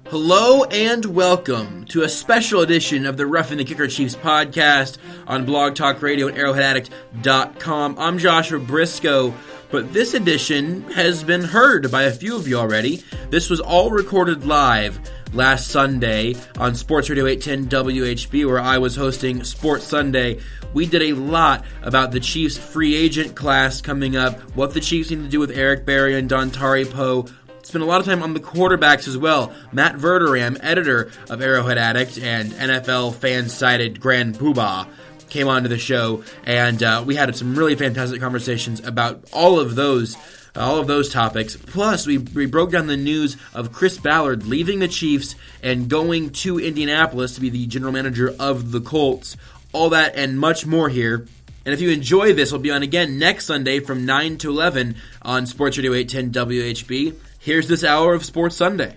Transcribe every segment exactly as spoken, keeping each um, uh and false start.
Hello and welcome to a special edition of the Roughing the Kicker Chiefs podcast on Blog Talk Radio and Arrowhead Addict dot com. I'm Joshua Briscoe, but this edition has been heard by a few of you already. This was all recorded live last Sunday on Sports Radio eight ten W H B, where I was hosting Sports Sunday. We did a lot about the Chiefs free agent class coming up, what the Chiefs need to do with Eric Berry and Dontari Poe. Spent a lot of time on the quarterbacks as well. Matt Verderam, editor of Arrowhead Addict and N F L fan-sided Grand Poobah, came onto the show, and uh, we had some really fantastic conversations about all of those uh, all of those topics. Plus, we, we broke down the news of Chris Ballard leaving the Chiefs and going to Indianapolis to be the general manager of the Colts. All that and much more here. And if you enjoy this, we'll be on again next Sunday from nine to eleven on Sports Radio eight ten W H B. Here's this hour of Sports Sunday.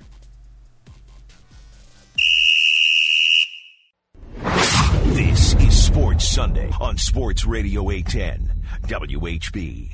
This is Sports Sunday on Sports Radio eight ten W H B.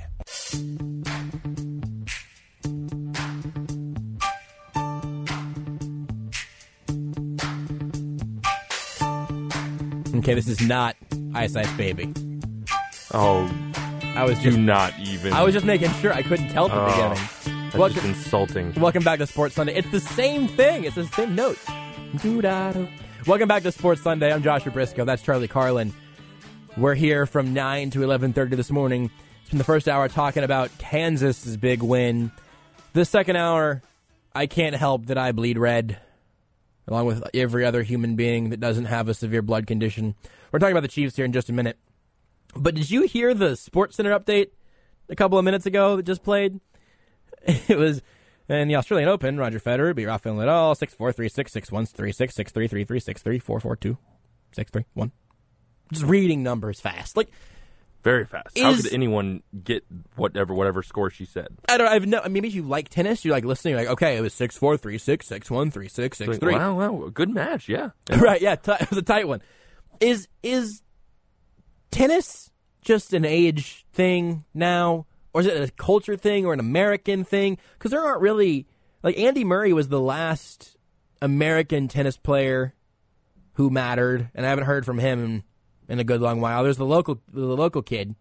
Okay, this is not Ice Ice Baby. Oh, I was do just not even. I was just making sure. I couldn't tell at the Oh. beginning. That's Welcome, just insulting. welcome back to Sports Sunday. It's the same thing. It's the same note. Doo-da-doo. Welcome back to Sports Sunday. I'm Joshua Briscoe. That's Charlie Carlin. We're here from nine to eleven thirty this morning. It's been the first hour talking about Kansas's big win. The second hour, I can't help that I bleed red, along with every other human being that doesn't have a severe blood condition. We're talking about the Chiefs here in just a minute. But did you hear the Sports Center update a couple of minutes ago that just played? It was in the Australian Open. Roger Federer beat Rafael Nadal six four, three six, six one, three six, six three, three three, six three, four four two, six three, one. Just reading numbers fast. Like, Very fast. How Is- could anyone get whatever whatever score she said? I don't I've no maybe if you like tennis, you're like listening, you're like, okay, it was six four, three six, six one, three six, six Like, three. wow, wow, good match, yeah. Right, yeah, t- it was a tight one. Is is tennis just an age thing now? Or is it a culture thing or an American thing? Because there aren't really... Like, Andy Murray was the last American tennis player who mattered, and I haven't heard from him in, in a good long while. There's the local the local kid.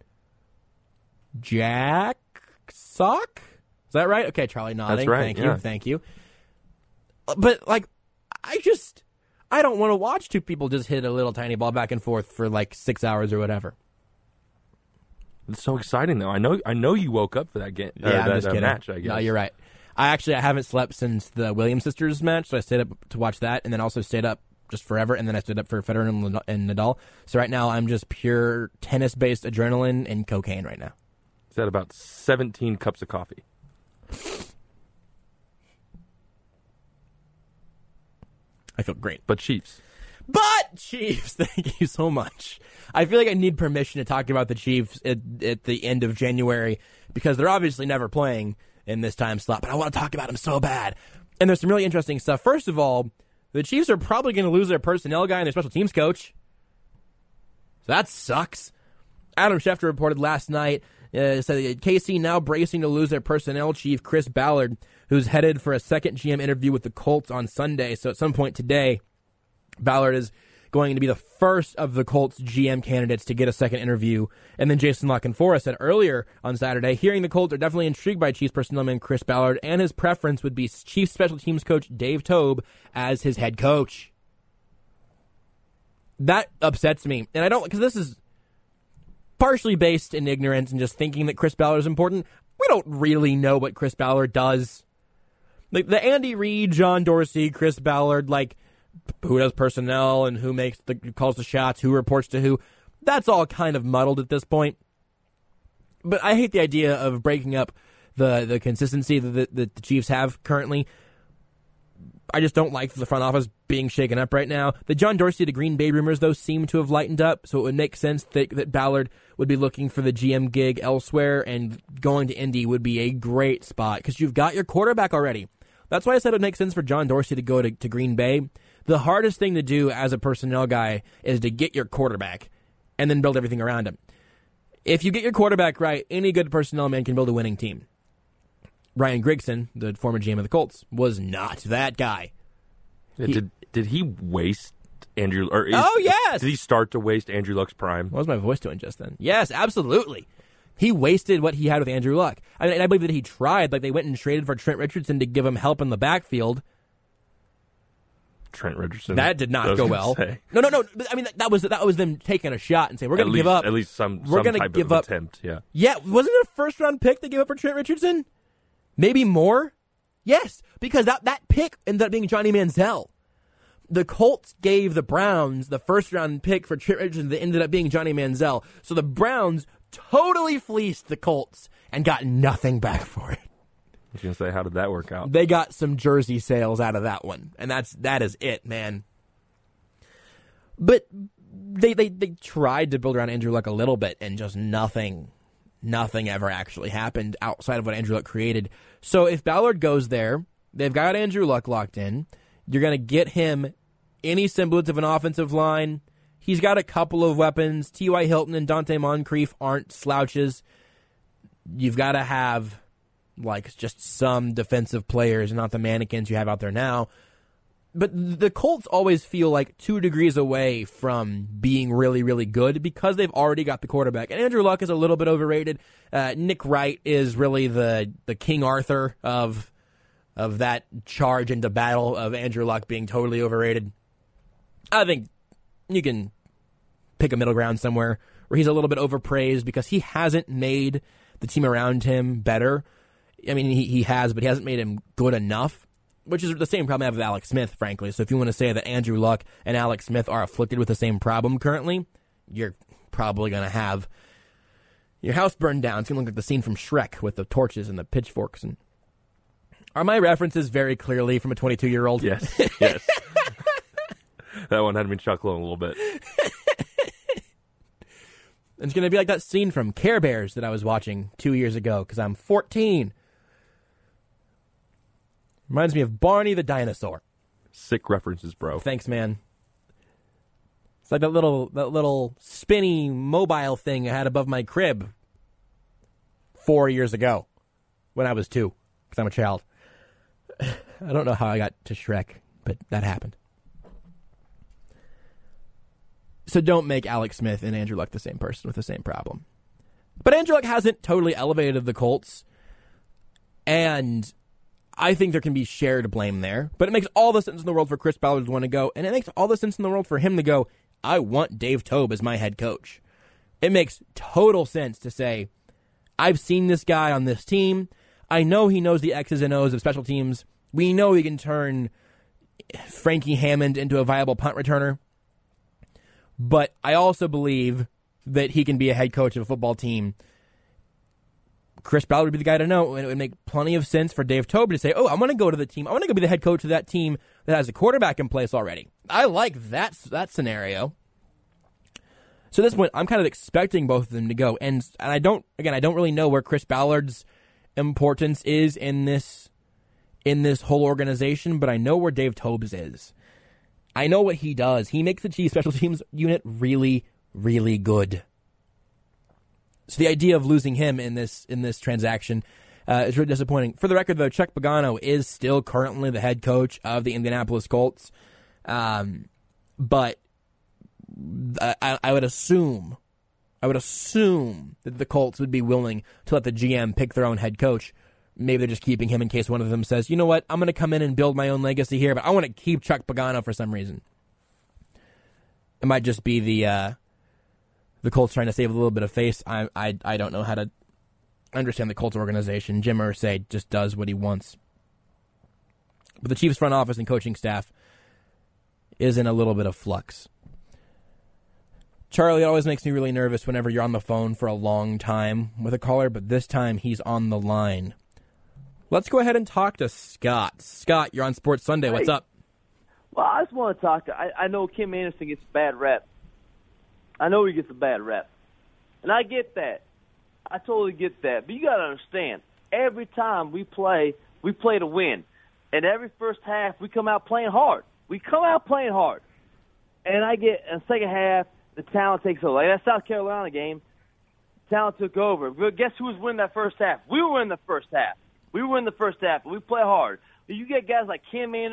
Jack Sock? Is that right? Okay, Charlie nodding. That's right, Thank yeah. you, thank you. But, like, I just... I don't want to watch two people just hit a little tiny ball back and forth for, like, six hours or whatever. It's so exciting, though. I know I know you woke up for that game. Yeah, uh, I'm that, just that kidding. match, I guess. No, you're right. I actually I haven't slept since the Williams sisters match, so I stayed up to watch that, and then also stayed up just forever, and then I stayed up for Federer and Nad- and Nadal. So right now I'm just pure tennis-based adrenaline and cocaine right now. It's at about seventeen cups of coffee. I feel great. But Chiefs. But Chiefs, thank you so much. I feel like I need permission to talk about the Chiefs at, at the end of January because they're obviously never playing in this time slot, but I want to talk about them so bad. And there's some really interesting stuff. First of all, the Chiefs are probably going to lose their personnel guy and their special teams coach. So that sucks. Adam Schefter reported last night, uh, said that K C now bracing to lose their personnel chief, Chris Ballard, who's headed for a second G M interview with the Colts on Sunday. So at some point today, Ballard is going to be the first of the Colts G M candidates to get a second interview. And then Jason La Canfora said earlier on Saturday, hearing the Colts are definitely intrigued by Chiefs personnel man Chris Ballard, and his preference would be Chiefs special teams coach Dave Toub as his head coach. That upsets me. And I don't, because this is partially based in ignorance and just thinking that Chris Ballard is important. We don't really know what Chris Ballard does. Like the Andy Reid, John Dorsey, Chris Ballard, like, who does personnel and who makes the calls the shots, who reports to who. That's all kind of muddled at this point. But I hate the idea of breaking up the, the consistency that the, that the Chiefs have currently. I just don't like the front office being shaken up right now. The John Dorsey to Green Bay rumors, though, seem to have lightened up, so it would make sense that, that Ballard would be looking for the G M gig elsewhere, and going to Indy would be a great spot because you've got your quarterback already. That's why I said it would make sense for John Dorsey to go to, to Green Bay. The hardest thing to do as a personnel guy is to get your quarterback and then build everything around him. If you get your quarterback right, any good personnel man can build a winning team. Ryan Grigson, the former G M of the Colts, was not that guy. Yeah, He- did did he waste Andrew? Or is, Oh, yes! Did he start to waste Andrew Luck's prime? What was my voice doing just then? Yes, absolutely. He wasted what he had with Andrew Luck. I mean, and I believe that he tried. Like, they went and traded for Trent Richardson to give him help in the backfield. Trent Richardson. That did I not was go gonna well. say. No, no, no. I mean, that, that was that was them taking a shot and saying, we're At going to give least- up. At least some, We're some gonna type give of up. attempt, yeah. Yeah, wasn't it a first-round pick they gave up for Trent Richardson? Maybe more? Yes, because that, that pick ended up being Johnny Manziel. The Colts gave the Browns the first-round pick for Trent Richardson that ended up being Johnny Manziel. So the Browns totally fleeced the Colts and got nothing back for it. I was going to say, how did that work out? They got some jersey sales out of that one, and that's that is it, man. But they they they tried to build around Andrew Luck a little bit, and just nothing, nothing ever actually happened outside of what Andrew Luck created. So if Ballard goes there, they've got Andrew Luck locked in. You're going to get him any semblance of an offensive line. He's got a couple of weapons. T Y. Hilton and Dante Moncrief aren't slouches. You've got to have like just some defensive players, not the mannequins you have out there now. But the Colts always feel like two degrees away from being really, really good because they've already got the quarterback. And Andrew Luck is a little bit overrated. Uh, Nick Wright is really the the King Arthur of of that charge into battle of Andrew Luck being totally overrated. I think you can pick a middle ground somewhere where he's a little bit overpraised because he hasn't made the team around him better. I mean, he, he has, but he hasn't made him good enough, which is the same problem I have with Alex Smith, frankly. So if you want to say that Andrew Luck and Alex Smith are afflicted with the same problem currently, you're probably going to have your house burned down. It's going to look like the scene from Shrek with the torches and the pitchforks. And are my references very clearly from a twenty-two-year-old? Yes, yes. That one had me chuckling a little bit. It's going to be like that scene from Care Bears that I was watching two years ago because I'm fourteen. Reminds me of Barney the dinosaur. Sick references, bro. Thanks, man. It's like that little that little spinny mobile thing I had above my crib four years ago when I was two because I'm a child. I don't know how I got to Shrek, but that happened. So don't make Alex Smith and Andrew Luck the same person with the same problem. But Andrew Luck hasn't totally elevated the Colts, and I think there can be shared blame there. But it makes all the sense in the world for Chris Ballard to want to go, and it makes all the sense in the world for him to go, I want Dave Toub as my head coach. It makes total sense to say, I've seen this guy on this team. I know he knows the X's and O's of special teams. We know he can turn Frankie Hammond into a viable punt returner. But I also believe that he can be a head coach of a football team. Chris Ballard would be the guy to know, and it would make plenty of sense for Dave Toub to say, oh, I want to go to the team. I want to go be the head coach of that team that has a quarterback in place already. I like that, that scenario. So at this point, I'm kind of expecting both of them to go. And, and I don't, again, I don't really know where Chris Ballard's importance is in this, in this whole organization, but I know where Dave Toub's is. I know what he does. He makes the Chiefs special teams unit really, really good. So the idea of losing him in this in this transaction uh, is really disappointing. For the record, though, Chuck Pagano is still currently the head coach of the Indianapolis Colts. Um, but I, I would assume, I would assume that the Colts would be willing to let the G M pick their own head coach. Maybe they're just keeping him in case one of them says, you know what, I'm going to come in and build my own legacy here, but I want to keep Chuck Pagano for some reason. It might just be the uh, the Colts trying to save a little bit of face. I I I don't know how to understand the Colts organization. Jim Irsay just does what he wants. But the Chiefs front office and coaching staff is in a little bit of flux. Charlie, it always makes me really nervous whenever you're on the phone for a long time with a caller, but this time he's on the line. Let's go ahead and talk to Scott. Scott, you're on Sports Sunday. What's Hey. up? Well, I just want to talk to. I, I know Kim Anderson gets a bad rep. I know he gets a bad rep, and I get that. I totally get that. But you got to understand, every time we play, we play to win, and every first half we come out playing hard. We come out playing hard, and I get in the second half the talent takes over. Like that South Carolina game, talent took over. But guess who was winning that first half? We were in the first half. We were in the first half, and we play hard. But you get guys like Kim Anderson,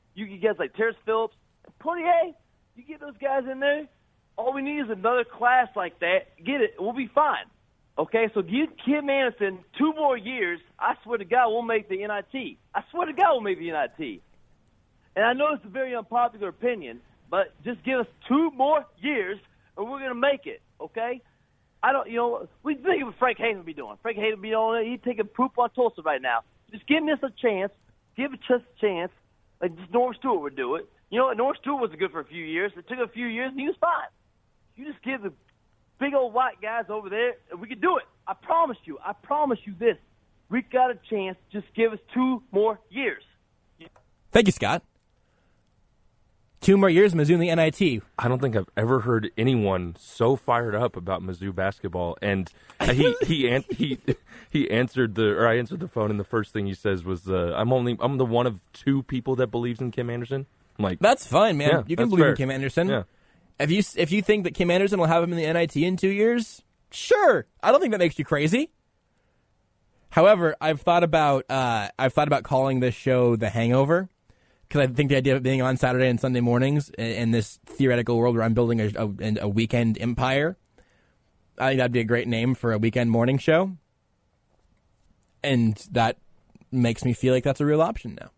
You get guys like Terrence Phillips, Poirier. You get those guys in there. All we need is another class like that. Get it. We'll be fine. Okay, so give Kim Anderson two more years. I swear to God, we'll make the N I T. I swear to God, we'll make the N I T. And I know it's a very unpopular opinion, but just give us two more years, and we're going to make it, okay? I don't, you know, we think of what Frank Hayden would be doing. Frank Hayden would be on it. He'd taking poop on Tulsa right now. Just give this a chance. Give it just a chance. Like Norm Stewart would do it. You know what? Norm Stewart wasn't good for a few years. It took a few years, and he was fine. You just give the big old white guys over there, and we can do it. I promise you. I promise you this. We got a chance. Just give us two more years. Thank you, Scott. Two more years, Mizzou in the N I T. I don't think I've ever heard anyone so fired up about Mizzou basketball. And he he an- he he answered the or I answered the phone, and the first thing he says was, uh, "I'm only I'm the one of two people that believes in Kim Anderson." I'm like, that's fine, man. Yeah, you can that's believe fair. in Kim Anderson. Yeah. If you if you think that Kim Anderson will have him in the N I T in two years, sure. I don't think that makes you crazy. However, I've thought about uh, I've thought about calling this show The Hangover. Because I think the idea of it being on Saturday and Sunday mornings in, in this theoretical world where I'm building a, a, a weekend empire, I think that'd be a great name for a weekend morning show. And that makes me feel like that's a real option now.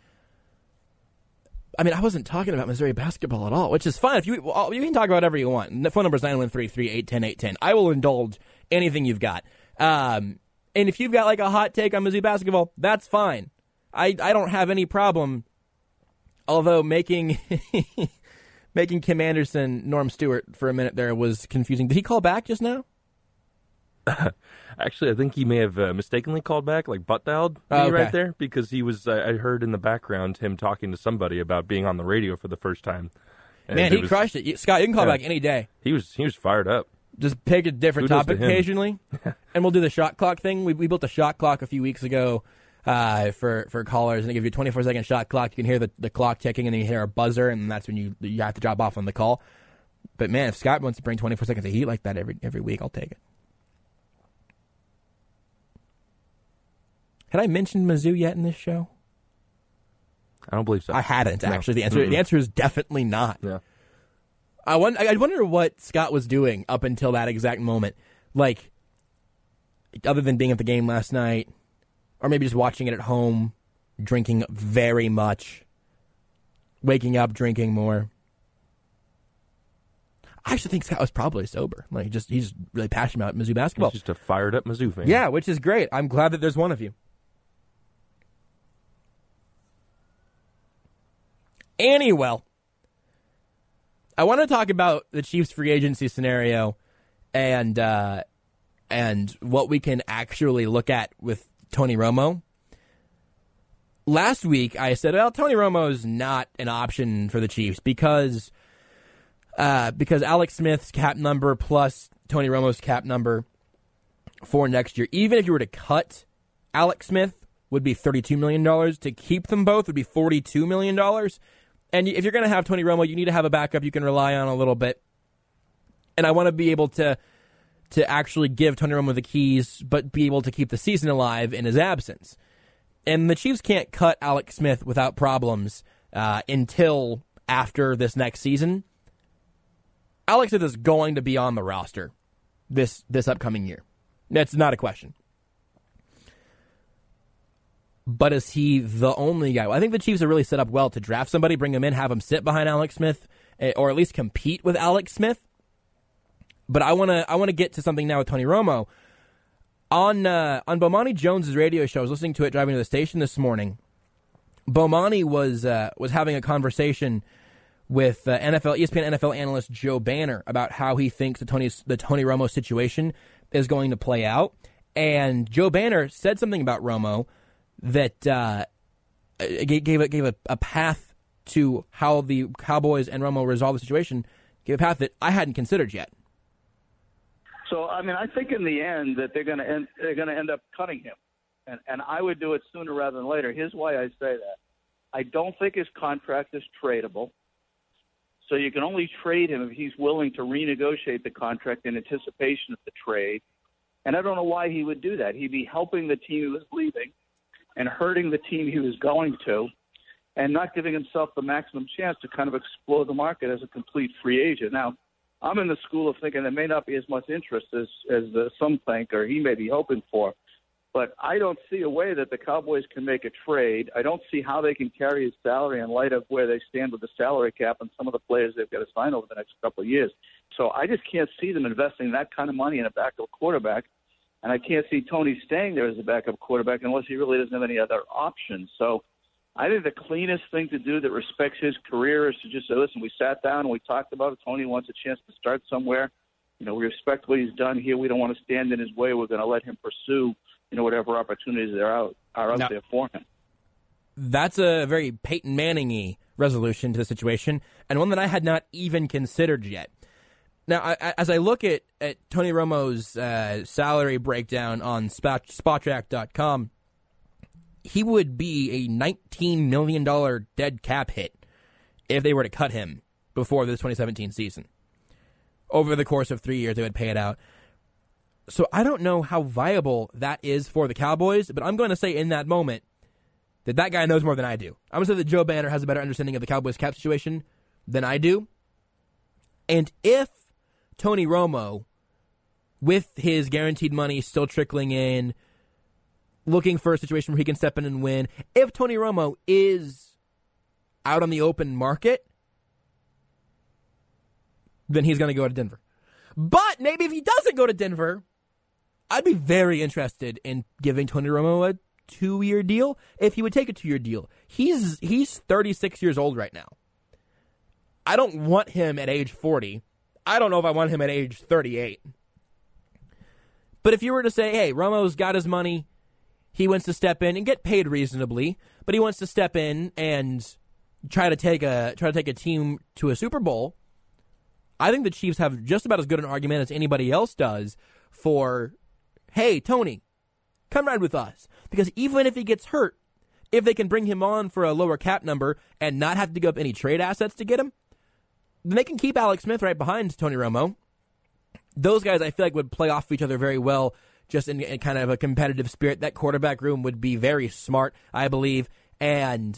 I mean, I wasn't talking about Missouri basketball at all, which is fine. If you well, you can talk about whatever you want. The phone number is nine one three, three eight one zero, eight one zero. I will indulge anything you've got. Um, and if you've got like a hot take on Mizzou basketball, that's fine. I, I don't have any problem. Although making making Kim Anderson Norm Stewart for a minute there was confusing. Did he call back just now? Actually, I think he may have uh, mistakenly called back, like butt dialed me Oh, okay. right there, because he was. Uh, I heard in the background him talking to somebody about being on the radio for the first time. And Man, it he was- crushed it. You- Scott, you can call Yeah. back any day. He was he was fired up. Just pick a different Kudos topic to him. occasionally, and we'll do the shot clock thing. We, we built a shot clock a few weeks ago uh, for for callers, and they give you a twenty-four second shot clock. You can hear the, the clock ticking, and then you hear a buzzer, and that's when you you have to drop off on the call. But man, if Scott wants to bring twenty-four seconds of heat like that every every week, I'll take it. Had I mentioned Mizzou yet in this show? I don't believe so. I hadn't, No. actually. The answer Mm-mm. the answer is definitely not. Yeah. I wonder, I wonder what Scott was doing up until that exact moment. Like, other than being at the game last night, or maybe just watching it at home, drinking very much, waking up, drinking more. I actually think Scott was probably sober. Like, just he's really passionate about Mizzou basketball. He's just a fired up Mizzou fan. Yeah, which is great. I'm glad that there's one of you. Anyway, I want to talk about the Chiefs free agency scenario and uh, and what we can actually look at with Tony Romo. Last week, I said, well, Tony Romo is not an option for the Chiefs because uh, because Alex Smith's cap number plus Tony Romo's cap number for next year, even if you were to cut Alex Smith, would be thirty-two million dollars. To keep them both would be forty-two million dollars. And if you're going to have Tony Romo, you need to have a backup you can rely on a little bit. And I want to be able to to actually give Tony Romo the keys, but be able to keep the season alive in his absence. And the Chiefs can't cut Alex Smith without problems uh, until after this next season. Alex Smith is going to be on the roster this this upcoming year. That's not a question. But is he the only guy? Well, I think the Chiefs are really set up well to draft somebody, bring him in, have him sit behind Alex Smith, or at least compete with Alex Smith. But I want to I want to get to something now with Tony Romo. On uh, on Bomani Jones's radio show, I was listening to it driving to the station this morning. Bomani was uh, was having a conversation with uh, N F L E S P N N F L analyst Joe Banner about how he thinks the Tony the Tony Romo situation is going to play out. And Joe Banner said something about Romo that uh, gave a, gave a, a path to how the Cowboys and Romo resolve the situation. Gave a path that I hadn't considered yet. So I mean, I think in the end that they're going to end they're going to end up cutting him, and and I would do it sooner rather than later. Here's why I say that: I don't think his contract is tradable. So you can only trade him if he's willing to renegotiate the contract in anticipation of the trade. And I don't know why he would do that. He'd be helping the team he was leaving and hurting the team he was going to. and not giving himself the maximum chance to kind of explore the market as a complete free agent. Now, I'm in the school of thinking there may not be as much interest as, as uh, some think or he may be hoping for. But I don't see a way that the Cowboys can make a trade. I don't see how they can carry his salary in light of where they stand with the salary cap and some of the players they've got to sign over the next couple of years. So I just can't see them investing that kind of money in a backup quarterback. And I can't see Tony staying there as a backup quarterback unless he really doesn't have any other options. So I think the cleanest thing to do that respects his career is to just say, listen, we sat down and we talked about it. Tony wants a chance to start somewhere. You know, we respect what he's done here. We don't want to stand in his way. We're going to let him pursue, you know, whatever opportunities there are out, are out now, there for him. That's a very Peyton Manning-y resolution to the situation, and one that I had not even considered yet. Now, I, as I look at, at Tony Romo's uh, salary breakdown on spot, Spotrac dot com, he would be a nineteen million dollars dead cap hit if they were to cut him before this twenty seventeen season. Over the course of three years, they would pay it out. So I don't know how viable that is for the Cowboys, but I'm going to say in that moment that that guy knows more than I do. I'm going to say that Joe Banner has a better understanding of the Cowboys cap situation than I do. And if Tony Romo, with his guaranteed money still trickling in, looking for a situation where he can step in and win, if Tony Romo is out on the open market, then he's going to go to Denver. But maybe if he doesn't go to Denver, I'd be very interested in giving Tony Romo a two-year deal if he would take a two-year deal. He's he's thirty-six years old right now. I don't want him at age forty. I don't know if I want him at age thirty-eight. But if you were to say, hey, Romo's got his money, he wants to step in and get paid reasonably, but he wants to step in and try to take a try to take a team to a Super Bowl, I think the Chiefs have just about as good an argument as anybody else does for, hey, Tony, come ride with us. Because even if he gets hurt, if they can bring him on for a lower cap number and not have to give up any trade assets to get him, then they can keep Alex Smith right behind Tony Romo. Those guys, I feel like, would play off each other very well, just in, in kind of a competitive spirit. That quarterback room would be very smart, I believe. And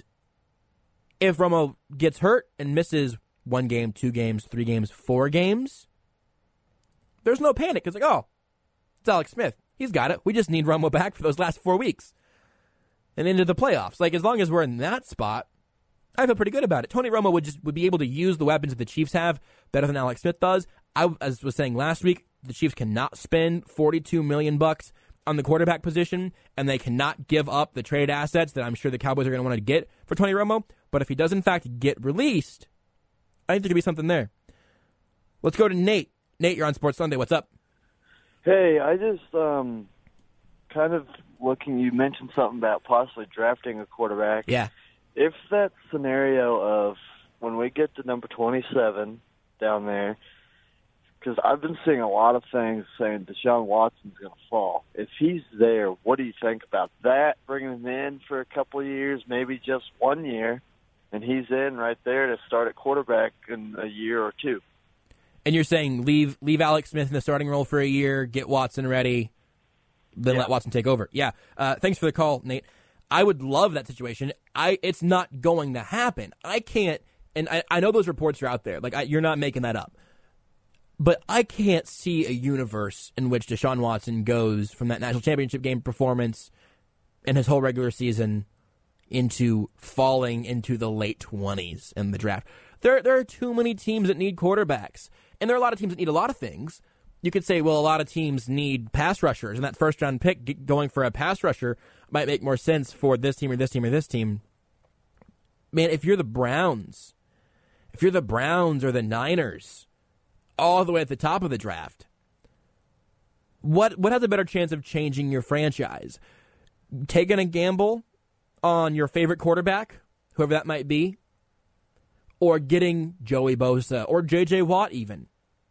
if Romo gets hurt and misses one game, two games, three games, four games, there's no panic. It's like, oh, it's Alex Smith. He's got it. We just need Romo back for those last four weeks and into the playoffs. Like, as long as we're in that spot, I feel pretty good about it. Tony Romo would just would be able to use the weapons that the Chiefs have better than Alex Smith does. I, as was saying last week, the Chiefs cannot spend forty-two million bucks on the quarterback position, and they cannot give up the trade assets that I'm sure the Cowboys are going to want to get for Tony Romo. But if he does, in fact, get released, I think there could be something there. Let's go to Nate. Nate, you're on Sports Sunday. What's up? Hey, I just um, kind of looking, you mentioned something about possibly drafting a quarterback. Yeah. If that scenario of when we get to number twenty-seven down there, because I've been seeing a lot of things saying Deshaun Watson's going to fall. If he's there, what do you think about that? Bringing him in for a couple of years, maybe just one year, and he's in right there to start at quarterback in a year or two. And you're saying leave leave Alex Smith in the starting role for a year, get Watson ready, then Yeah. let Watson take over. Yeah. Uh, thanks for the call, Nate. I would love that situation. I It's not going to happen. I can't, and I, I know those reports are out there. Like, I, you're not making that up. But I can't see a universe in which Deshaun Watson goes from that national championship game performance and his whole regular season into falling into the late twenties in the draft. There, there are too many teams that need quarterbacks. And there are a lot of teams that need a lot of things. You could say, well, a lot of teams need pass rushers, and that first-round pick going for a pass rusher might make more sense for this team or this team or this team. Man, if you're the Browns, if you're the Browns or the Niners, all the way at the top of the draft, what what has a better chance of changing your franchise? Taking a gamble on your favorite quarterback, whoever that might be, or getting Joey Bosa or J J Watt even?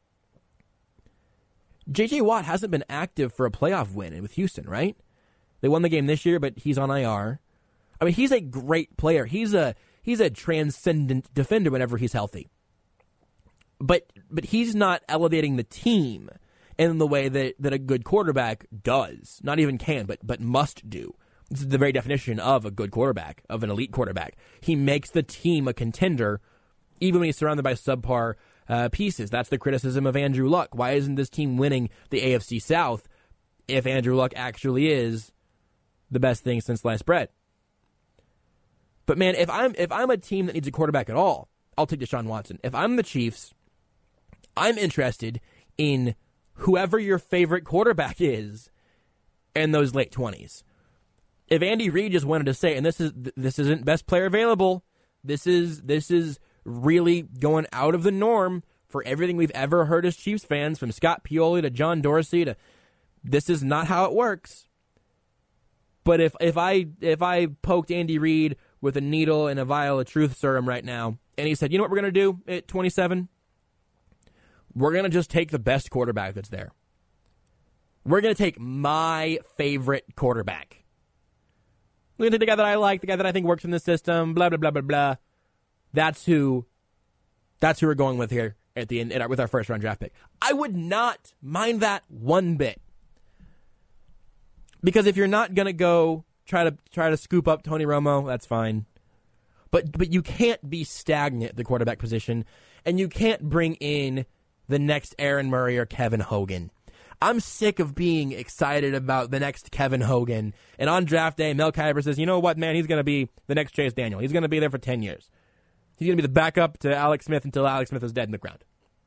J J Watt hasn't been active for a playoff win with Houston, right? They won the game this year, but he's on I R. I mean, he's a great player. He's a he's a transcendent defender whenever he's healthy. But but he's not elevating the team in the way that, that a good quarterback does. Not even can, but but must do. This is the very definition of a good quarterback, of an elite quarterback. He makes the team a contender, even when he's surrounded by subpar uh, pieces. That's the criticism of Andrew Luck. Why isn't this team winning the A F C South if Andrew Luck actually is the best thing since sliced bread? But man, if I'm if I'm a team that needs a quarterback at all, I'll take Deshaun Watson. If I'm the Chiefs, I'm interested in whoever your favorite quarterback is in those late twenties. If Andy Reid just wanted to say, and this is this isn't best player available, this is this is really going out of the norm for everything we've ever heard as Chiefs fans, from Scott Pioli to John Dorsey to, this is not how it works. But if if I if I poked Andy Reid with a needle and a vial of truth serum right now, and he said, you know what we're going to do at twenty-seven? We're going to just take the best quarterback that's there. We're going to take my favorite quarterback. We're going to take the guy that I like, the guy that I think works in the system, blah, blah, blah, blah, blah. That's who, that's who we're going with here at the end with our first round draft pick. I would not mind that one bit. Because if you're not going to go try to try to scoop up Tony Romo, that's fine. But but you can't be stagnant at the quarterback position, and you can't bring in the next Aaron Murray or Kevin Hogan. I'm sick of being excited about the next Kevin Hogan. And on draft day, Mel Kiper says, you know what, man, he's going to be the next Chase Daniel. He's going to be there for ten years. He's going to be the backup to Alex Smith until Alex Smith is dead in the ground.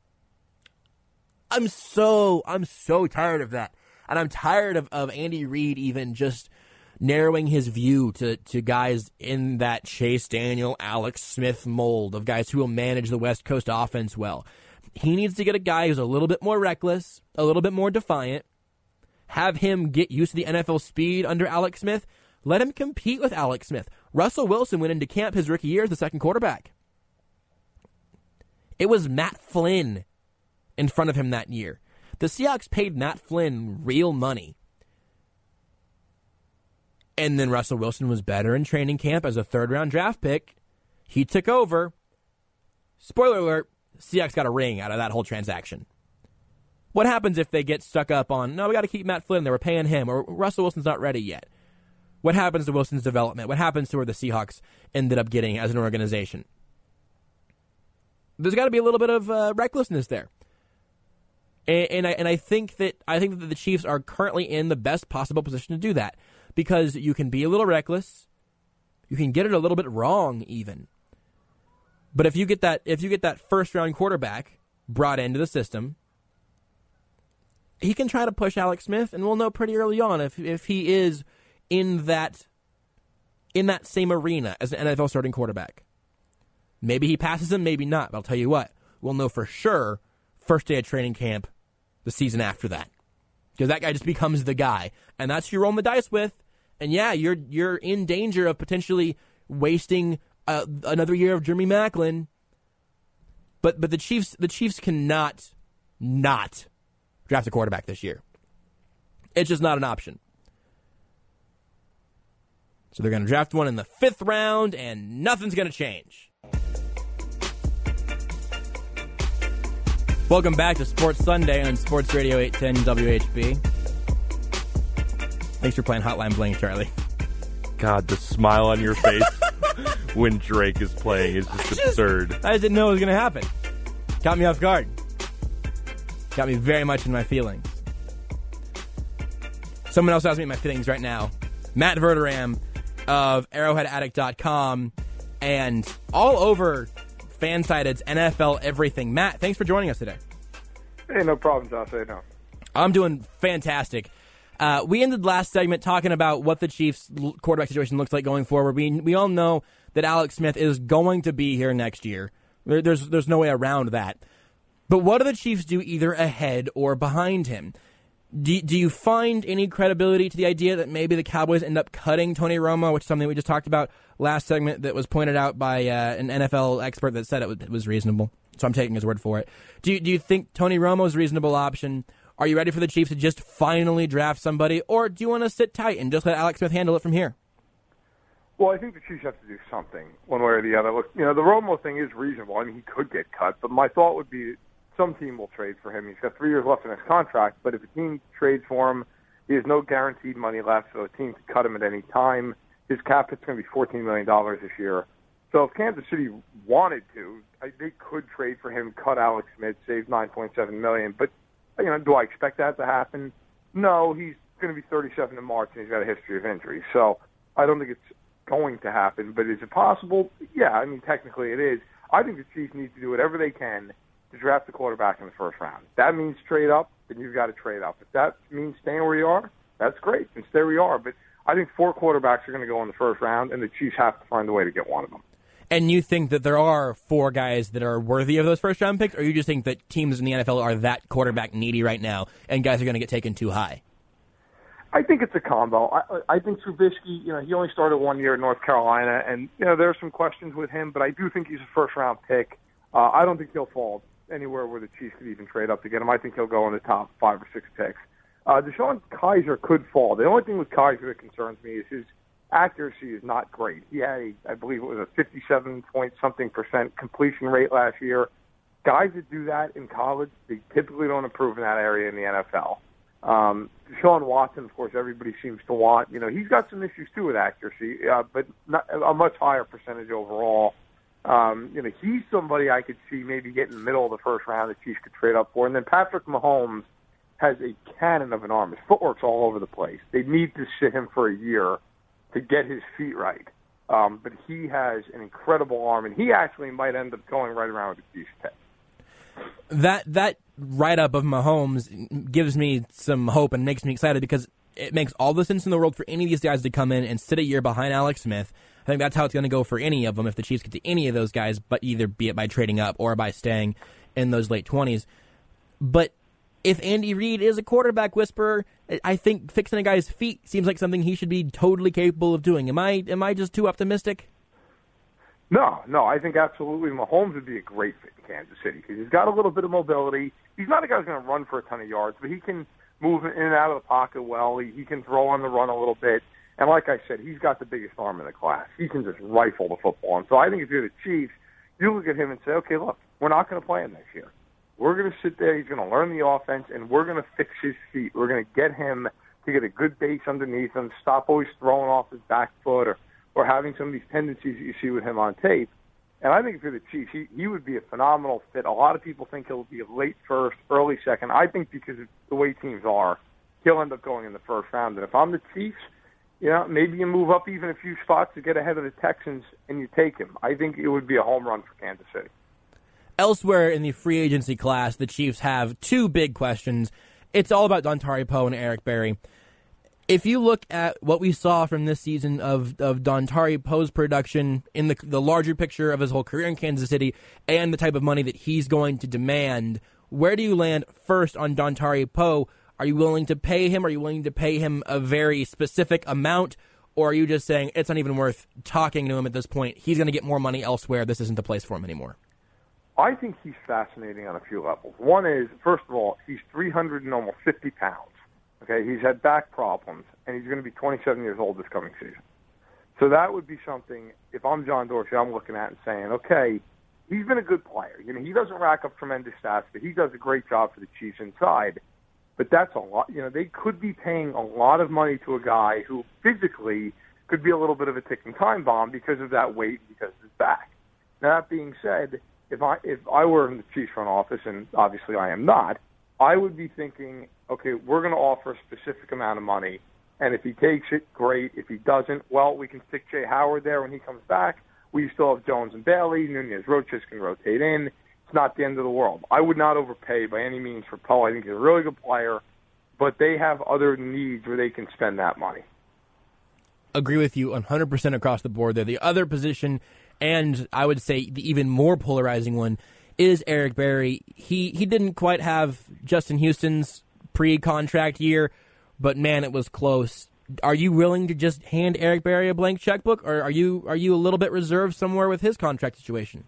I'm so, I'm so tired of that. And I'm tired of, of Andy Reid even just narrowing his view to, to guys in that Chase Daniel, Alex Smith mold of guys who will manage the West Coast offense well. He needs to get a guy who's a little bit more reckless, a little bit more defiant, have him get used to the N F L speed under Alex Smith, let him compete with Alex Smith. Russell Wilson went into camp his rookie year as the second quarterback. It was Matt Flynn in front of him that year. The Seahawks paid Matt Flynn real money. And then Russell Wilson was better in training camp as a third-round draft pick. He took over. Spoiler alert, Seahawks got a ring out of that whole transaction. What happens if they get stuck up on, no, we got to keep Matt Flynn there, we're paying him, or Russell Wilson's not ready yet? What happens to Wilson's development? What happens to where the Seahawks ended up getting as an organization? There's got to be a little bit of uh, recklessness there. And, and I and I think that I think that the Chiefs are currently in the best possible position to do that, because you can be a little reckless, you can get it a little bit wrong even. But if you get that if you get that first round quarterback brought into the system, he can try to push Alex Smith, and we'll know pretty early on if if he is in that in that same arena as an N F L starting quarterback. Maybe he passes him, maybe not. But I'll tell you what, we'll know for sure first day of training camp, the season after that, because that guy just becomes the guy, and that's who you're rolling the dice with. And yeah, you're you're in danger of potentially wasting uh, another year of Jeremy Maclin. But but the Chiefs the Chiefs cannot not draft a quarterback this year. It's just not an option. So they're going to draft one in the fifth round, and nothing's going to change. Welcome back to Sports Sunday on Sports Radio eight ten W H B. Thanks for playing Hotline Bling, Charlie. God, the smile on your face when Drake is playing is just, I just absurd. I just didn't know it was going to happen. Caught me off guard. Got me very much in my feelings. Someone else has me in my feelings right now. Matt Verderam of arrowhead addict dot com and all over Fansided's N F L everything. Matt, thanks for joining us today. Hey, no problem, Josh. Hey, no. I'm doing fantastic. Uh, we ended last segment talking about what the Chiefs' quarterback situation looks like going forward. We we all know that Alex Smith is going to be here next year. There, there's there's no way around that. But what do the Chiefs do either ahead or behind him? Do, do you find any credibility to the idea that maybe the Cowboys end up cutting Tony Romo, which is something we just talked about last segment that was pointed out by uh, an N F L expert that said it was, it was reasonable? So I'm taking his word for it. Do you, do you think Tony Romo is a reasonable option? Are you ready for the Chiefs to just finally draft somebody? Or do you want to sit tight and just let Alex Smith handle it from here? Well, I think the Chiefs have to do something, one way or the other. Look, you know, the Romo thing is reasonable. I mean, he could get cut, but my thought would be some team will trade for him. He's got three years left in his contract, but if a team trades for him He has no guaranteed money left, so the team can cut him at any time. His cap hit's going to be fourteen million dollars this year. So if Kansas City wanted to, they could trade for him, cut Alex Smith, save nine point seven million dollars. But, you know, do I expect that to happen? No, he's going to be thirty-seven in March, and he's got a history of injury. So I don't think it's going to happen. But is it possible? Yeah, I mean, technically it is. I think the Chiefs need to do whatever they can to draft a quarterback in the first round. If that means trade up, then you've got to trade up. If that means staying where you are, that's great. And stay where you are. But I think four quarterbacks are going to go in the first round, and the Chiefs have to find a way to get one of them. And you think that there are four guys that are worthy of those first-round picks, or you just think that teams in the N F L are that quarterback needy right now, and guys are going to get taken too high? I think it's a combo. I, I think Trubisky, you know, he only started one year at North Carolina, and, you know, there are some questions with him, but I do think he's a first-round pick. Uh, I don't think he'll fall anywhere where the Chiefs could even trade up to get him. I think he'll go in the top five or six picks. Uh, DeShone Kizer could fall. The only thing with Kizer that concerns me is his accuracy is not great. He had, a, I believe it was a fifty-seven point something percent completion rate last year. Guys that do that in college, they typically don't improve in that area in the N F L. Um, Deshaun Watson, of course, everybody seems to want. You know, he's got some issues too with accuracy, uh, but not, a much higher percentage overall. Um, you know, he's somebody I could see maybe getting in the middle of the first round that Chiefs could trade up for. And then Patrick Mahomes has a cannon of an arm. His footwork's all over the place. They need to sit him for a year to get his feet right. Um, but he has an incredible arm, and he actually might end up going right around with the Chiefs' pick. That that write-up of Mahomes gives me some hope and makes me excited because it makes all the sense in the world for any of these guys to come in and sit a year behind Alex Smith. I think that's how it's going to go for any of them if the Chiefs get to any of those guys, but either be it by trading up or by staying in those late twenties. But if Andy Reid is a quarterback whisperer, I think fixing a guy's feet seems like something he should be totally capable of doing. Am I am I just too optimistic? No, no, I think absolutely Mahomes would be a great fit in Kansas City because he's got a little bit of mobility. He's not a guy who's going to run for a ton of yards, but he can move in and out of the pocket well. He, he can throw on the run a little bit. And like I said, he's got the biggest arm in the class. He can just rifle the football. And so I think if you're the Chiefs, you look at him and say, okay, look, we're not going to play him next year. We're going to sit there. He's going to learn the offense, and we're going to fix his feet. We're going to get him to get a good base underneath him, stop always throwing off his back foot or, or having some of these tendencies that you see with him on tape. And I think if you're the Chiefs, he, he would be a phenomenal fit. A lot of people think he'll be a late first, early second. I think because of the way teams are, he'll end up going in the first round. And if I'm the Chiefs, you know, maybe you move up even a few spots to get ahead of the Texans and you take him. I think it would be a home run for Kansas City. Elsewhere in the free agency class, the Chiefs have two big questions. It's all about Dontari Poe and Eric Berry. If you look at what we saw from this season of, of Dontari Poe's production in the the larger picture of his whole career in Kansas City and the type of money that he's going to demand, where do you land first on Dontari Poe? Are you willing to pay him? Are you willing to pay him a very specific amount? Or are you just saying it's not even worth talking to him at this point? He's going to get more money elsewhere. This isn't the place for him anymore. I think he's fascinating on a few levels. One is, first of all, he's three hundred and almost fifty pounds. Okay, he's had back problems, and he's going to be twenty-seven years old this coming season. So that would be something, if I'm John Dorsey, I'm looking at and saying, okay, he's been a good player. You know, he doesn't rack up tremendous stats, but he does a great job for the Chiefs inside. But that's a lot. You know, they could be paying a lot of money to a guy who physically could be a little bit of a ticking time bomb because of that weight, because of his back. Now, that being said, if I if I were in the Chiefs front office, and obviously I am not, I would be thinking, okay, we're going to offer a specific amount of money, and if he takes it, great. If he doesn't, well, we can stick Jay Howard there when he comes back. We still have Jones and Bailey. Nunez-Roches can rotate in. It's not the end of the world. I would not overpay by any means for Poe. I think he's a really good player, but they have other needs where they can spend that money. Agree with you one hundred percent across the board there. The other position, and I would say the even more polarizing one, is Eric Berry. He he didn't quite have Justin Houston's pre-contract year, but man, it was close. Are you willing to just hand Eric Berry a blank checkbook, or are you are you a little bit reserved somewhere with his contract situation?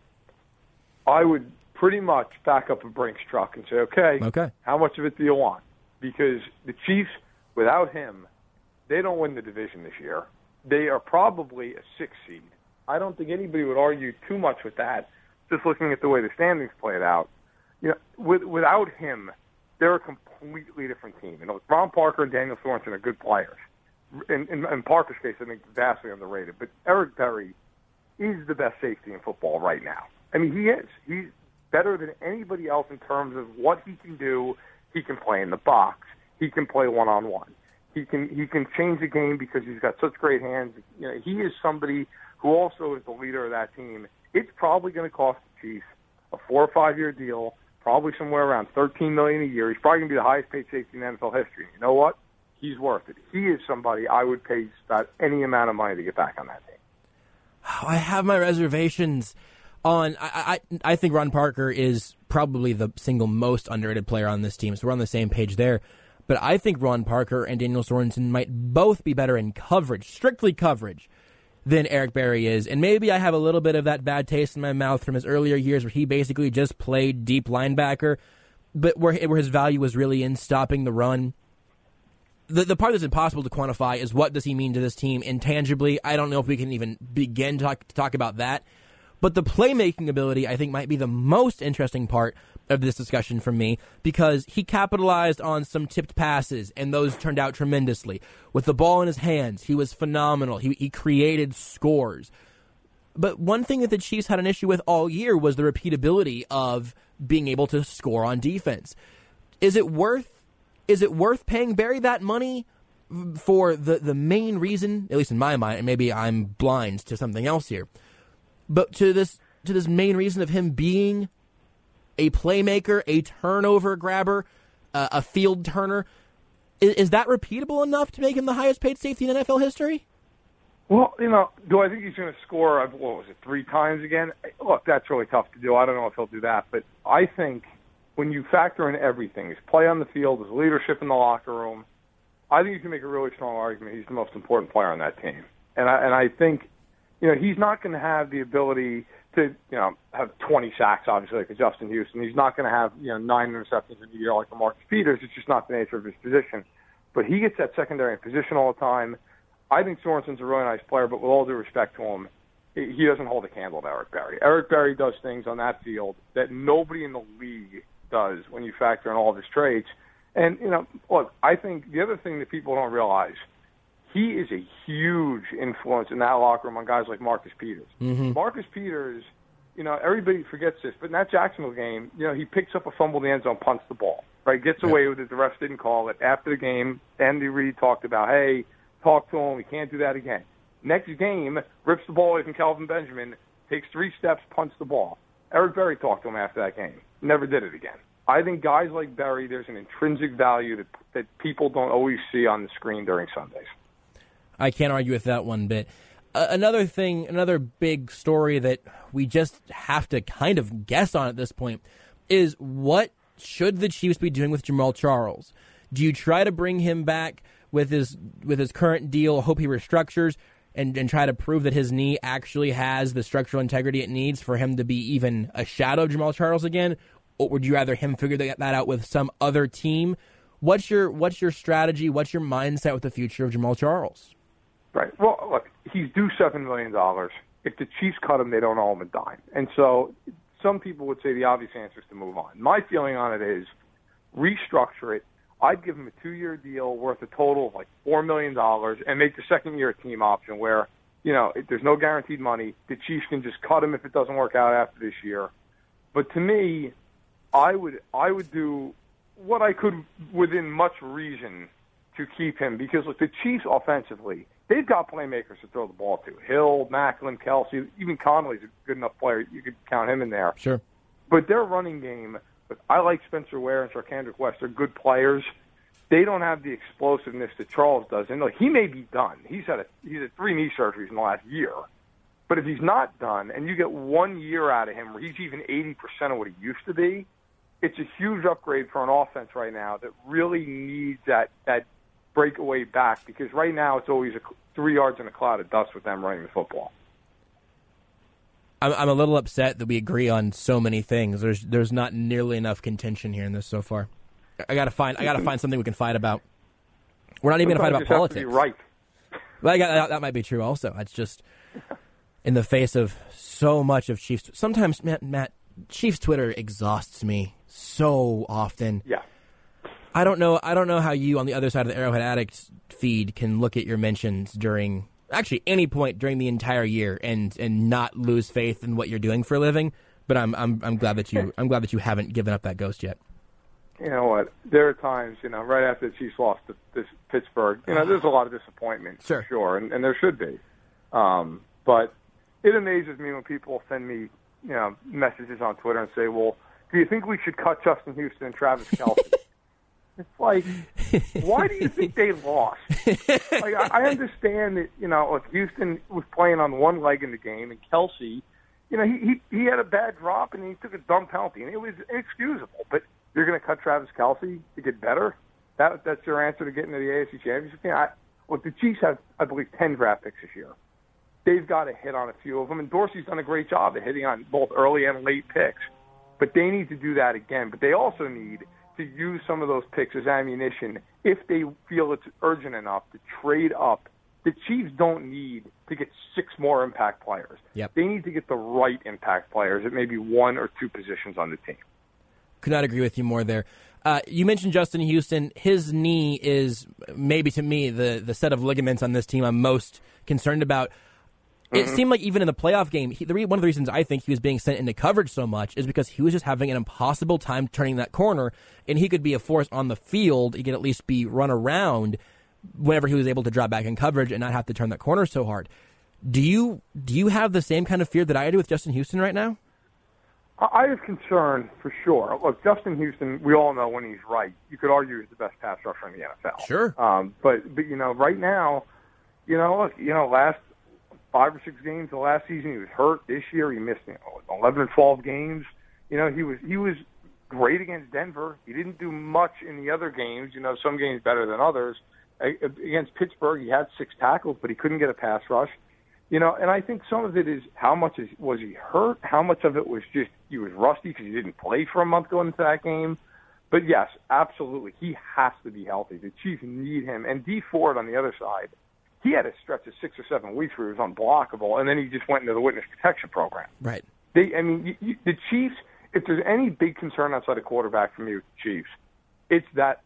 I would pretty much back up a Brinks truck and say, okay, okay, how much of it do you want? Because the Chiefs, without him, they don't win the division this year. They are probably a six seed. I don't think anybody would argue too much with that, just looking at the way the standings played out. You know, with, without him, they're a completely different team. You know, Ron Parker and Daniel Sorensen are good players. In, in, in Parker's case, I think vastly underrated. But Eric Berry is the best safety in football right now. I mean, he is. He's better than anybody else in terms of what he can do. He can play in the box. He can play one-on-one. He can he can change the game because he's got such great hands. You know, he is somebody who also is the leader of that team. It's probably going to cost the Chiefs a four or five year deal, probably somewhere around thirteen million dollars a year. He's probably going to be the highest paid safety in N F L history. You know what? He's worth it. He is somebody I would pay about any amount of money to get back on that team. I have my reservations on. I, I I think Ron Parker is probably the single most underrated player on this team, so we're on the same page there. But I think Ron Parker and Daniel Sorensen might both be better in coverage, strictly coverage, than Eric Berry is. And maybe I have a little bit of that bad taste in my mouth from his earlier years where he basically just played deep linebacker, but where, where his value was really in stopping the run. The, the part that's impossible to quantify is what does he mean to this team intangibly. I don't know if we can even begin to talk, to talk about that. But the playmaking ability, I think, might be the most interesting part of this discussion for me because he capitalized on some tipped passes, and those turned out tremendously. With the ball in his hands, he was phenomenal. He, he created scores. But one thing that the Chiefs had an issue with all year was the repeatability of being able to score on defense. Is it worth is it worth paying Berry that money for the, the main reason, at least in my mind, and maybe I'm blind to something else here, but to this to this main reason of him being a playmaker, a turnover grabber, uh, a field turner, is, is that repeatable enough to make him the highest paid safety in N F L history? Well, you know, do I think he's going to score, what was it, three times again? Look, that's really tough to do. I don't know if he'll do that. But I think when you factor in everything, his play on the field, his leadership in the locker room, I think you can make a really strong argument he's the most important player on that team. And I, and I think, you know, he's not going to have the ability to, you know, have twenty sacks, obviously, like a Justin Houston. He's not going to have, you know, nine interceptions in a year like a Marcus Peters. It's just not the nature of his position. But he gets that secondary in position all the time. I think Sorensen's a really nice player, but with all due respect to him, he doesn't hold a candle to Eric Berry. Eric Berry does things on that field that nobody in the league does when you factor in all of his traits. And, you know, look, I think the other thing that people don't realize, he is a huge influence in that locker room on guys like Marcus Peters. Mm-hmm. Marcus Peters, you know, everybody forgets this, but in that Jacksonville game, you know, he picks up a fumble in the end zone, punts the ball, right? Gets yeah. away with it. The refs didn't call it. After the game, Andy Reid talked about, hey, talk to him. We can't do that again. Next game, rips the ball away from Kelvin Benjamin, takes three steps, punts the ball. Eric Berry talked to him after that game. Never did it again. I think guys like Berry, there's an intrinsic value that, that people don't always see on the screen during Sundays. I can't argue with that one bit. Uh, another thing, another big story that we just have to kind of guess on at this point is what should the Chiefs be doing with Jamaal Charles? Do you try to bring him back with his with his current deal, hope he restructures, and, and try to prove that his knee actually has the structural integrity it needs for him to be even a shadow of Jamaal Charles again? Or would you rather him figure that out with some other team? What's your what's your strategy? What's your mindset with the future of Jamaal Charles? Right. Well, look, he's due seven million dollars. If the Chiefs cut him, they don't owe him a dime. And so some people would say the obvious answer is to move on. My feeling on it is restructure it. I'd give him a two-year deal worth a total of like four million dollars and make the second year a team option where, you know, if there's no guaranteed money. The Chiefs can just cut him if it doesn't work out after this year. But to me, I would I would do what I could within much reason to keep him because, look, the Chiefs offensively, they've got playmakers to throw the ball to. Hill, Macklin, Kelsey, even Conley's a good enough player. You could count him in there. Sure. But their running game, I like Spencer Ware and Sarkandrick West. They're good players. They don't have the explosiveness that Charles does. And look, he may be done. He's had a, he's had three knee surgeries in the last year. But if he's not done and you get one year out of him where he's even eighty percent of what he used to be, it's a huge upgrade for an offense right now that really needs that, that breakaway back because right now it's always a, three yards in a cloud of dust with them running the football. I'm, I'm a little upset that we agree on so many things. There's there's not nearly enough contention here in this so far. I gotta find I gotta find something we can fight about. We're not even gonna fight about politics. Have to be right. Well, that, that might be true. Also, it's just in the face of so much of Chiefs. Sometimes, Matt, Matt Chiefs Twitter exhausts me so often. Yeah. I don't know. I don't know how you on the other side of the Arrowhead Addict feed can look at your mentions during actually any point during the entire year and, and not lose faith in what you're doing for a living. But I'm I'm I'm glad that you I'm glad that you haven't given up that ghost yet. You know what? There are times, you know, right after the Chiefs lost to this Pittsburgh, you know, there's a lot of disappointment, sure, for sure, and, and there should be. Um, but it amazes me when people send me, you know, messages on Twitter and say, "Well, do you think we should cut Justin Houston and Travis Kelce?" It's like, why do you think they lost? Like, I, I understand that, you know, like Houston was playing on one leg in the game, and Kelce, you know, he, he he had a bad drop and he took a dumb penalty, and it was inexcusable. But you're going to cut Travis Kelce to get better? That that's your answer to getting to the A F C Championship game? I, look, the Chiefs have, I believe, ten draft picks this year. They've got to hit on a few of them, and Dorsey's done a great job at hitting on both early and late picks. But they need to do that again. But they also need to use some of those picks as ammunition if they feel it's urgent enough to trade up. The Chiefs don't need to get six more impact players. Yep. They need to get the right impact players at maybe one or two positions on the team. Could not agree with you more there. Uh, you mentioned Justin Houston. His knee is maybe to me the, the set of ligaments on this team I'm most concerned about. It Mm-hmm. seemed like even in the playoff game, he, the re, one of the reasons I think he was being sent into coverage so much is because he was just having an impossible time turning that corner, and he could be a force on the field. He could at least be run around whenever he was able to drop back in coverage and not have to turn that corner so hard. Do you do you have the same kind of fear that I do with Justin Houston right now? I have concern for sure. Look, Justin Houston, we all know when he's right. You could argue he's the best pass rusher in the N F L. Sure. Um, but, but, you know, right now, you know, look, you know, last five or six games of last season, he was hurt. This year, he missed you know, eleven or twelve games. You know, he was he was great against Denver. He didn't do much in the other games. You know, some games better than others. Against Pittsburgh, he had six tackles, but he couldn't get a pass rush. You know, and I think some of it is how much is, was he hurt? How much of it was just he was rusty because he didn't play for a month going into that game? But, yes, absolutely, he has to be healthy. The Chiefs need him. And Dee Ford on the other side, he had a stretch of six or seven weeks where he was unblockable, and then he just went into the witness protection program. Right. They, I mean, you, you, the Chiefs, if there's any big concern outside of quarterback for me with the Chiefs, it's that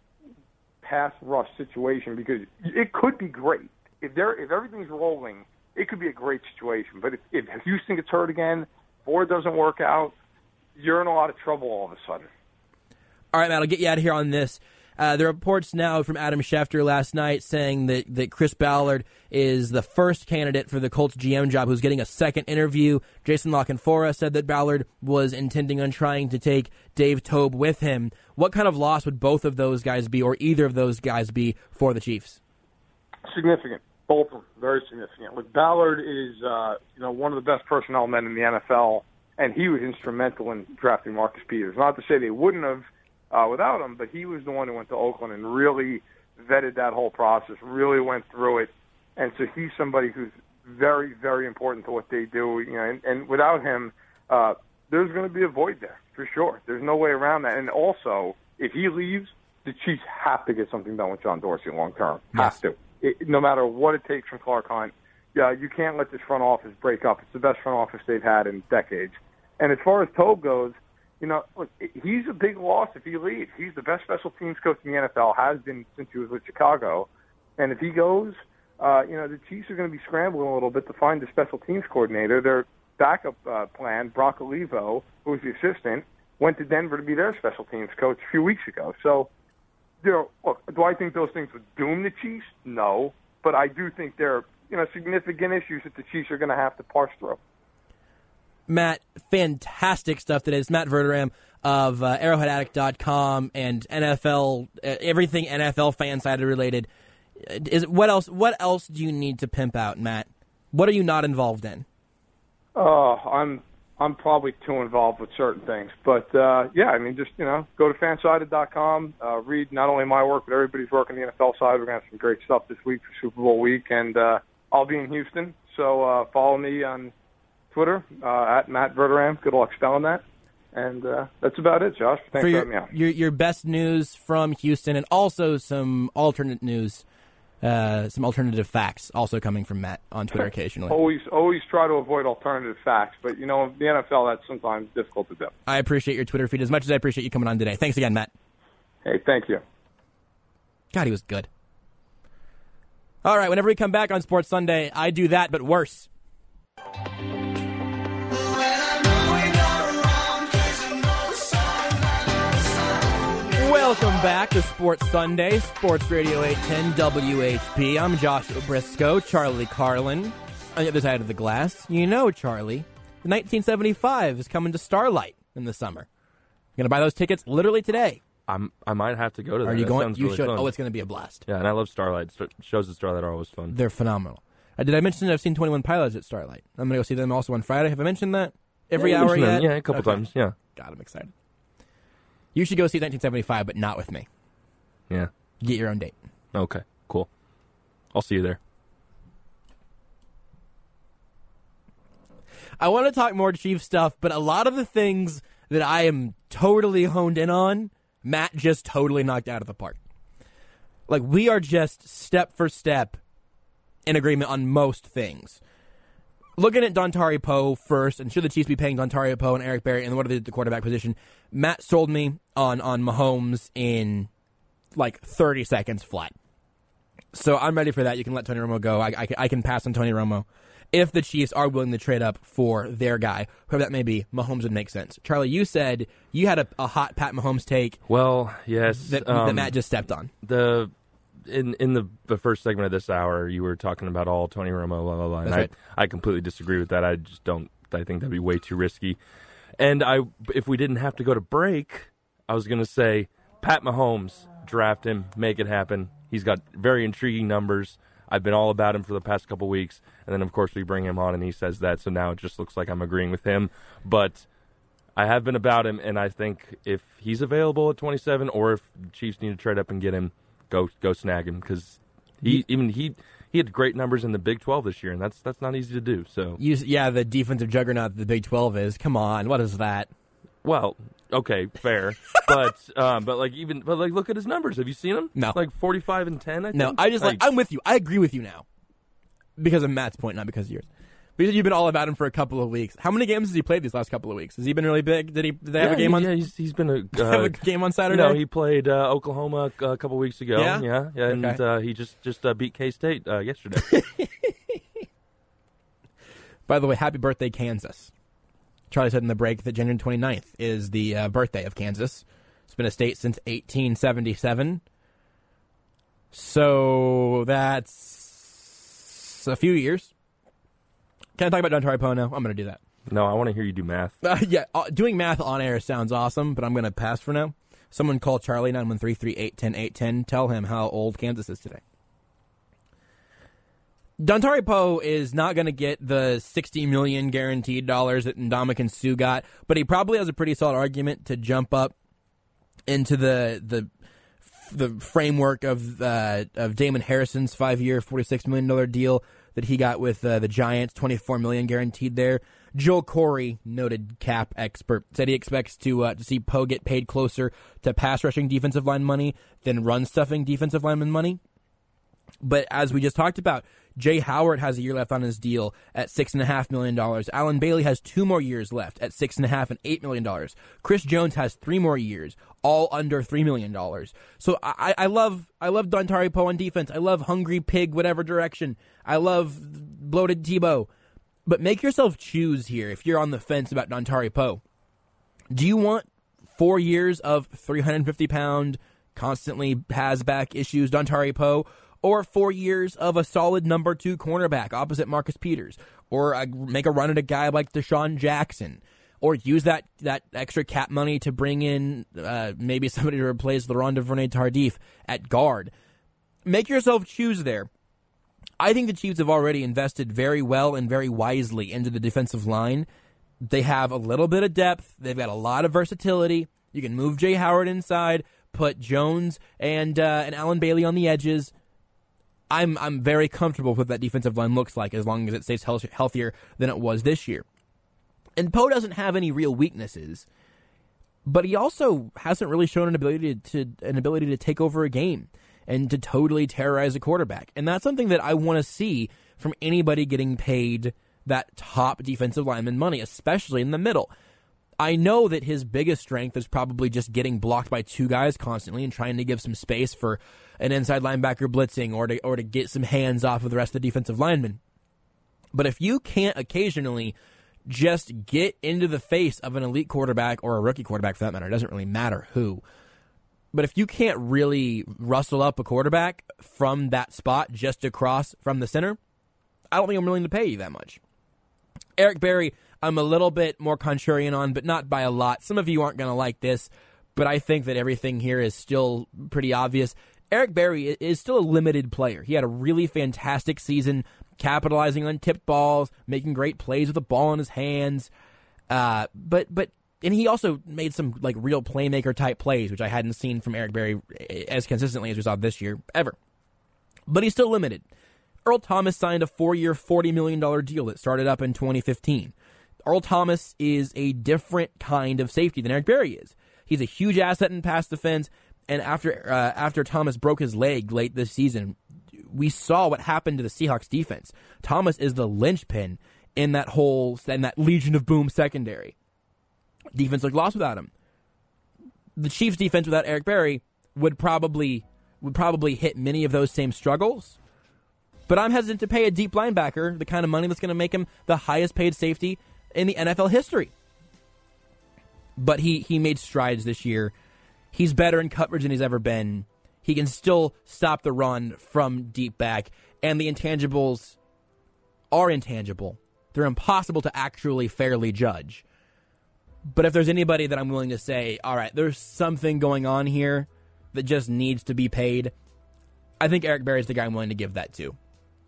pass rush situation because it could be great. If they're if everything's rolling, it could be a great situation. But if, if Houston gets hurt again, Ford doesn't work out, you're in a lot of trouble all of a sudden. All right, Matt, I'll get you out of here on this. Uh, the reports now from Adam Schefter last night saying that, that Chris Ballard is the first candidate for the Colts G M job who's getting a second interview. Jason LaCanfora said that Ballard was intending on trying to take Dave Toub with him. What kind of loss would both of those guys be, or either of those guys be, for the Chiefs? Significant. Both of them, very significant. Look, Ballard is uh, you know one of the best personnel men in the N F L, and he was instrumental in drafting Marcus Peters. Not to say they wouldn't have uh, without him, but he was the one who went to Oakland and really vetted that whole process, really went through it. And so he's somebody who's very, very important to what they do. You know, and, and without him, uh, there's going to be a void there for sure. There's no way around that. And also, if he leaves, the Chiefs have to get something done with John Dorsey long term. Yes. Have to. It, no matter what it takes from Clark Hunt, yeah, you can't let this front office break up. It's the best front office they've had in decades. And as far as Toub goes, you know, look, he's a big loss if he leaves. He's the best special teams coach in the N F L, has been since he was with Chicago. And if he goes, uh, you know, the Chiefs are going to be scrambling a little bit to find the special teams coordinator. Their backup uh, plan, Brock Olivo, who was the assistant, went to Denver to be their special teams coach a few weeks ago. So, you know, look, do I think those things would doom the Chiefs? No. But I do think there are, you know, significant issues that the Chiefs are going to have to parse through. Matt, fantastic stuff today. It's Matt Verderam of uh, arrowhead addict dot com and N F L, uh, everything N F L fan-sided related. Is what else? What else do you need to pimp out, Matt? What are you not involved in? Oh, I'm I'm probably too involved with certain things, but uh, yeah, I mean, just you know, go to fansided dot com, uh, read not only my work but everybody's work on the N F L side. We're gonna have some great stuff this week for Super Bowl week, and uh, I'll be in Houston, so uh, follow me on Twitter uh, at Matt Verderam. Good luck spelling that. And uh, that's about it, Josh. Thanks for, for your, having me on. Your, your best news from Houston, and also some alternate news, uh, some alternative facts also coming from Matt on Twitter occasionally. always always try to avoid alternative facts, but, you know, the N F L, that's sometimes difficult to do. I appreciate your Twitter feed as much as I appreciate you coming on today. Thanks again, Matt. Hey, thank you. God, he was good. All right, whenever we come back on Sports Sunday, I do that, but worse. Welcome back to Sports Sunday, Sports Radio eight ten W H P. I'm Joshua Briscoe, Charlie Carlin. On the other side of the glass, you know Charlie. The nineteen seventy-five is coming to Starlight in the summer. You're going to buy those tickets literally today. I'm, I might have to go to that. Are you that going? sounds You really should. fun. Oh, it's going to be a blast. Yeah, and I love Starlight. St- shows at Starlight are always fun. They're phenomenal. Uh, did I mention I've seen twenty-one Pilots at Starlight? I'm going to go see them also on Friday. Have I mentioned that? Every yeah, hour yet? Yeah, a couple okay. times, yeah. God, I'm excited. You should go see nineteen seventy-five, but not with me. Yeah. Get your own date. Okay, cool. I'll see you there. I want to talk more Chiefs stuff, but a lot of the things that I am totally honed in on, Matt just totally knocked out of the park. Like, we are just step for step in agreement on most things. Looking at Dontari Poe first, and should the Chiefs be paying Dontari Poe and Eric Berry, and what are they at the quarterback position? Matt sold me on, on Mahomes in like thirty seconds flat. So I'm ready for that. You can let Tony Romo go. I, I, I can pass on Tony Romo. If the Chiefs are willing to trade up for their guy, whoever that may be, Mahomes would make sense. Charlie, you said you had a, a hot Pat Mahomes take. Well, yes. That, um, that Matt just stepped on. The in in the, the first segment of this hour, you were talking about all Tony Romo, blah, blah, blah. And That's right. I, I completely disagree with that. I just don't, I think that'd be way too risky. And I, if we didn't have to go to break, I was going to say, Pat Mahomes, draft him, make it happen. He's got very intriguing numbers. I've been all about him for the past couple weeks. And then, of course, we bring him on, and he says that. So now it just looks like I'm agreeing with him. But I have been about him, and I think if he's available at twenty-seven or if the Chiefs need to trade up and get him, go go snag him. Because he, even he he had great numbers in the Big twelve this year, and that's that's not easy to do. So You, yeah, the defensive juggernaut the Big twelve is. Come on, what is that? Well, okay, fair, but um, but like even but like look at his numbers. Have you seen him? No. Like forty-five and ten. I think. No, I just like, I'm with you. I agree with you now. Because of Matt's point, not because of yours. Because you've been all about him for a couple of weeks. How many games has he played these last couple of weeks? Has he been really big? Did he? Did they have yeah, a game he, on? Yeah, he's, he's been a, uh, have a game on Saturday. No, he played uh, Oklahoma a couple weeks ago. Yeah? yeah, yeah and Okay. uh, he just just uh, beat K-State uh, yesterday. By the way, happy birthday, Kansas. Charlie said in the break that January twenty-ninth is the uh, birthday of Kansas. It's been a state since eighteen seventy-seven. So that's a few years. Can I talk about Dontari Poe now? I'm going to do that. No, I want to hear you do math. Uh, yeah, uh, doing math on air sounds awesome, but I'm going to pass for now. Someone call Charlie, nine one three, three eight one zero, eight one zero. Tell him how old Kansas is today. Dontari Poe is not going to get the sixty million dollars guaranteed dollars that Ndamukong Suh got, but he probably has a pretty solid argument to jump up into the the the framework of uh, of Damon Harrison's five-year, forty-six million dollars deal that he got with uh, the Giants, twenty-four million dollars guaranteed there. Joel Corey, noted cap expert, said he expects to uh, to see Poe get paid closer to pass rushing defensive line money than run stuffing defensive lineman money. But as we just talked about, Jay Howard has a year left on his deal at six and a half million dollars. Alan Bailey has two more years left at six and a half and eight million dollars. Chris Jones has three more years, all under three million dollars. So I, I love I love Dontari Poe on defense. I love Hungry Pig, whatever direction. I love Bloated Tebow. But make yourself choose here if you're on the fence about Dontari Poe. Do you want four years of three hundred fifty pound, constantly has back issues Dontari Poe, or four years of a solid number two cornerback opposite Marcus Peters, or a, make a run at a guy like Deshaun Jackson, or use that, that extra cap money to bring in uh, maybe somebody to replace Laurent Duvernay-Tardif at guard? Make yourself choose there. I think the Chiefs have already invested very well and very wisely into the defensive line. They have a little bit of depth. They've got a lot of versatility. You can move Jay Howard inside, put Jones and uh, and Alan Bailey on the edges. I'm I'm very comfortable with what that defensive line looks like as long as it stays health- healthier than it was this year. And Poe doesn't have any real weaknesses, but he also hasn't really shown an ability to, to an ability to take over a game and to totally terrorize a quarterback. And that's something that I want to see from anybody getting paid that top defensive lineman money, especially in the middle. I know that his biggest strength is probably just getting blocked by two guys constantly and trying to give some space for an inside linebacker blitzing or to or to get some hands off of the rest of the defensive linemen. But if you can't occasionally just get into the face of an elite quarterback or a rookie quarterback for that matter, it doesn't really matter who. But if you can't really rustle up a quarterback from that spot just across from the center, I don't think I'm willing to pay you that much. Eric Berry, I'm a little bit more contrarian on, but not by a lot. Some of you aren't going to like this, but I think that everything here is still pretty obvious. Eric Berry is still a limited player. He had a really fantastic season, capitalizing on tipped balls, making great plays with the ball in his hands. Uh, but but and he also made some like real playmaker type plays, which I hadn't seen from Eric Berry as consistently as we saw this year ever. But he's still limited. Earl Thomas signed a four-year, forty million dollars deal that started up in twenty fifteen. Earl Thomas is a different kind of safety than Eric Berry is. He's a huge asset in pass defense, and after uh, after Thomas broke his leg late this season, we saw what happened to the Seahawks defense. Thomas is the linchpin in that whole in that Legion of Boom secondary. Defense looked lost without him. The Chiefs' defense without Eric Berry would probably would probably hit many of those same struggles. But I'm hesitant to pay a deep linebacker the kind of money that's going to make him the highest paid safety in the N F L history. But he, he made strides this year. He's better in coverage than he's ever been. He can still stop the run from deep back. And the intangibles are intangible. They're impossible to actually fairly judge. But if there's anybody that I'm willing to say, all right, there's something going on here that just needs to be paid, I think Eric Berry is the guy I'm willing to give that to.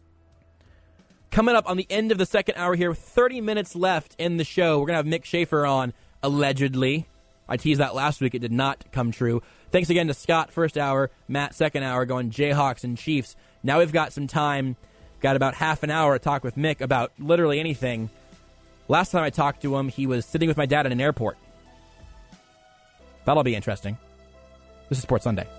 Coming up on the end of the second hour here, thirty minutes left in the show. We're going to have Mick Schaefer on, allegedly. I teased that last week. It did not come true. Thanks again to Scott, first hour, Matt, second hour, going Jayhawks and Chiefs. Now we've got some time, got about half an hour to talk with Mick about literally anything. Last time I talked to him, he was sitting with my dad at an airport. That'll be interesting. This is Sports Sunday.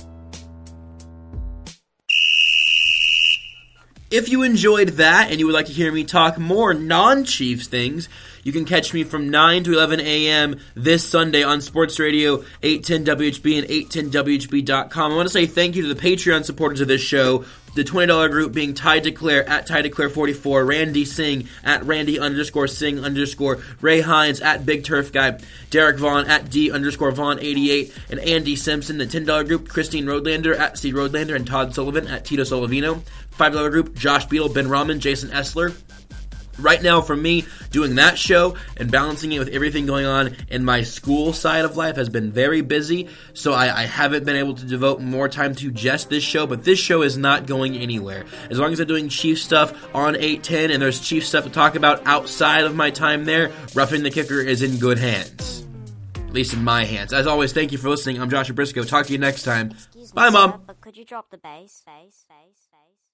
If you enjoyed that and you would like to hear me talk more non-Chiefs things, you can catch me from nine to eleven a.m. this Sunday on Sports Radio eight ten W H B and eight ten W H B dot com. I want to say thank you to the Patreon supporters of this show. The twenty dollars group being Ty Declare at Ty Declare forty-four, Randy Singh at Randy underscore Singh underscore, Ray Hines at Big Turf Guy, Derek Vaughn at D underscore Vaughn eighty-eight, and Andy Simpson. The ten dollars group, Christine Roadlander at C Roadlander, and Todd Sullivan at Tito Solovino. five dollars group, Josh Beadle, Ben Rahman, Jason Essler. Right now, for me, doing that show and balancing it with everything going on in my school side of life has been very busy, so I, I haven't been able to devote more time to just this show, but this show is not going anywhere. As long as I'm doing Chiefs stuff on eight ten and there's Chiefs stuff to talk about outside of my time there, Roughing the Kicker is in good hands. At least in my hands. As always, thank you for listening. I'm Joshua Briscoe. Talk to you next time. Bye, Mom. But could you drop the bass? Bass, bass, bass.